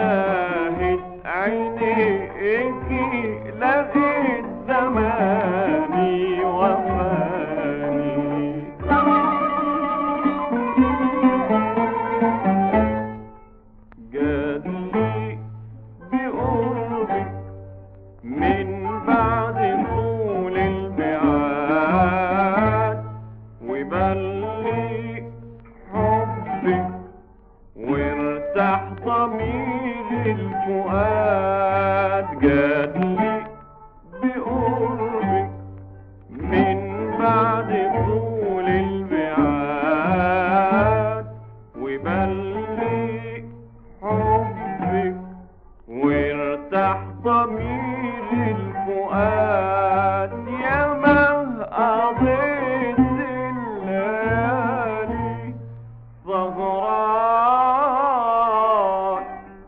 شاهد عينيكي لقيت زماني وفاني. جاتلي بقربك من بعد طول الميعاد، وبلي حبك وارتاح ضمير الفؤاد. جاتلي بقربك من بعد طول الميعاد، وبلي حبك وارتاح ضمير الفؤاد. يا ما قضيت الليالي سهران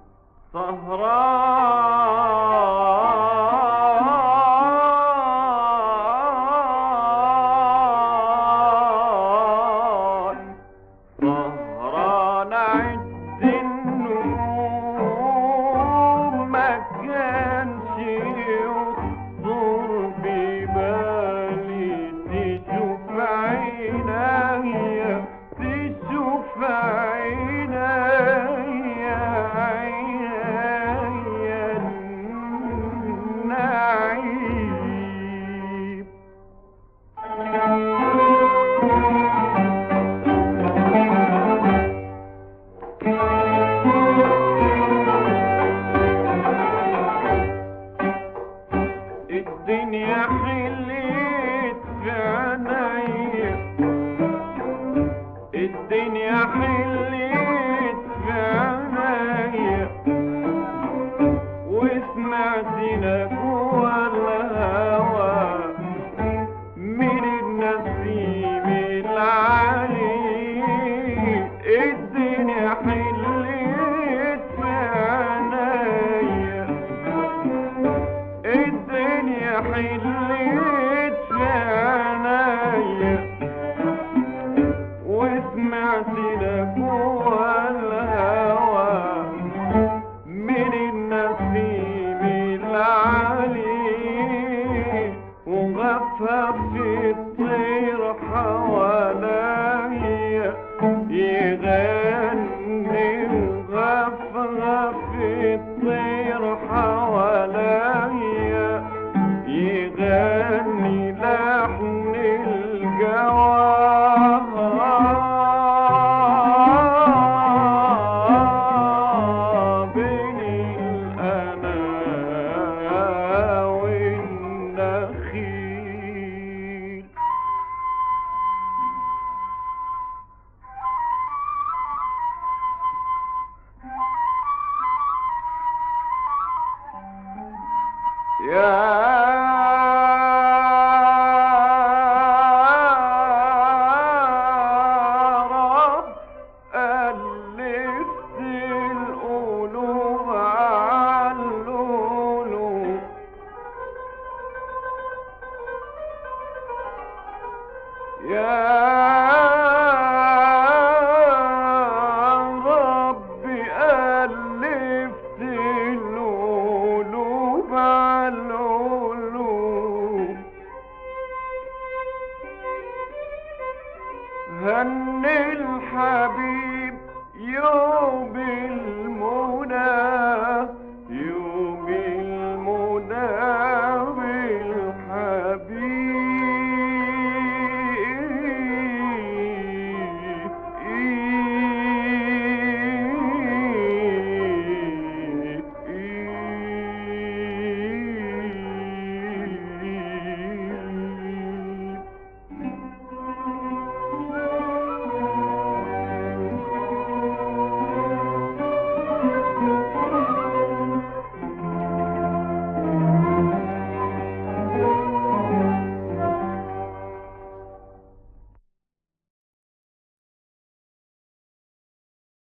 سهران عد النجوم، ما كانش يخطر ببالي تشوف عينيا، تشوف عينيا عينيا النعيم. الدنيا حلت في عينيا، الدنيا حلت في عينيا، وسمعت نجوى الهوى من النسيم العليل. الدنيا حلت في عينيا، الدنيا حلت في عينيا، وسمعت نجوى الهوى من النسيم العليل. وغفف الطير حواليا يغني، وغفف الطير حواليا يغني لحن الجواب بين الأنا والنخيل. يا